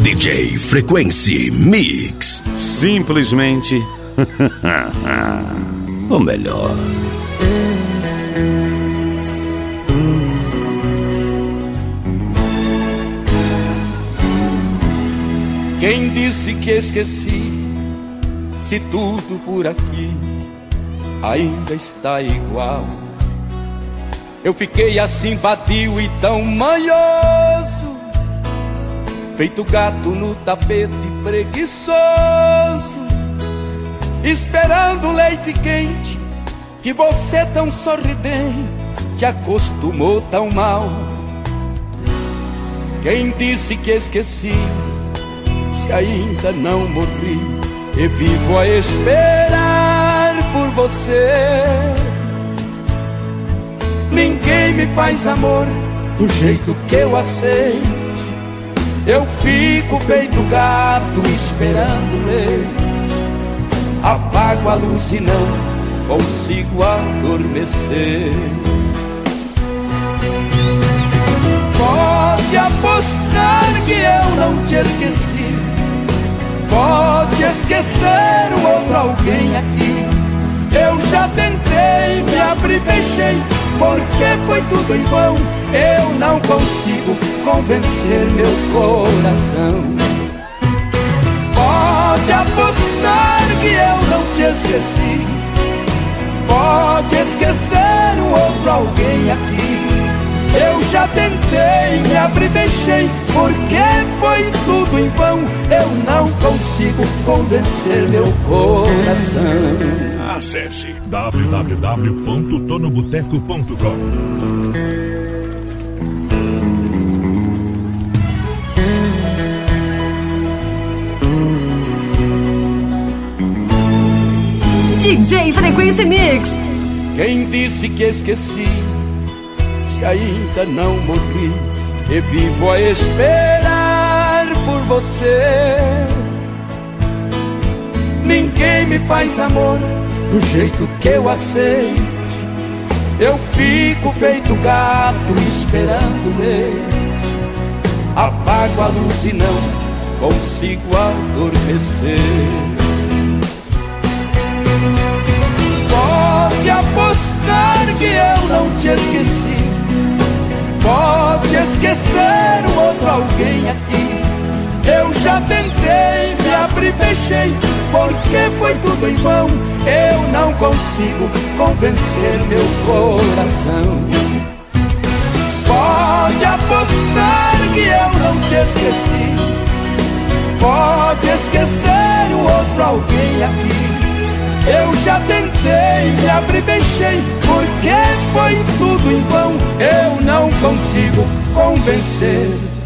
DJ Frequency Mix. Simplesmente o melhor. Quem disse que esqueci, se tudo por aqui ainda está igual? Eu fiquei assim vadio e tão manhoso, feito gato no tapete preguiçoso, esperando leite quente que você tão sorridente acostumou tão mal. Quem disse que esqueci, se ainda não morri e vivo a esperar por você? Ninguém me faz amor do jeito que eu aceito. Eu fico feito gato esperando leite. Apago a luz e não consigo adormecer. Pode apostar que eu não te esqueci. Pode esquecer o outro alguém aqui. Eu já tentei, me abri e fechei, porque foi tudo em vão. Eu não consigo convencer meu coração. Pode apostar que eu não te esqueci. Pode esquecer um outro alguém aqui. Eu já tentei, me abri e fechei, porque foi tudo em vão. Eu não consigo convencer meu coração. Acesse www.tonoboteco.com. DJ Frequency Mix. Quem disse que esqueci, se ainda não morri e vivo a esperar por você? Ninguém me faz amor do jeito que eu aceito. Eu fico feito gato esperando leite. Apago a luz e não consigo adormecer. Pode apostar que eu não te esqueci. Pode esquecer o outro alguém aqui. Eu já tentei, me abri e fechei, porque foi tudo em vão. Eu não consigo convencer meu coração. Pode apostar que eu não te esqueci. Pode esquecer o outro alguém aqui. Eu já tentei, me abri e fechei, porque foi tudo em vão. Eu não consigo convencer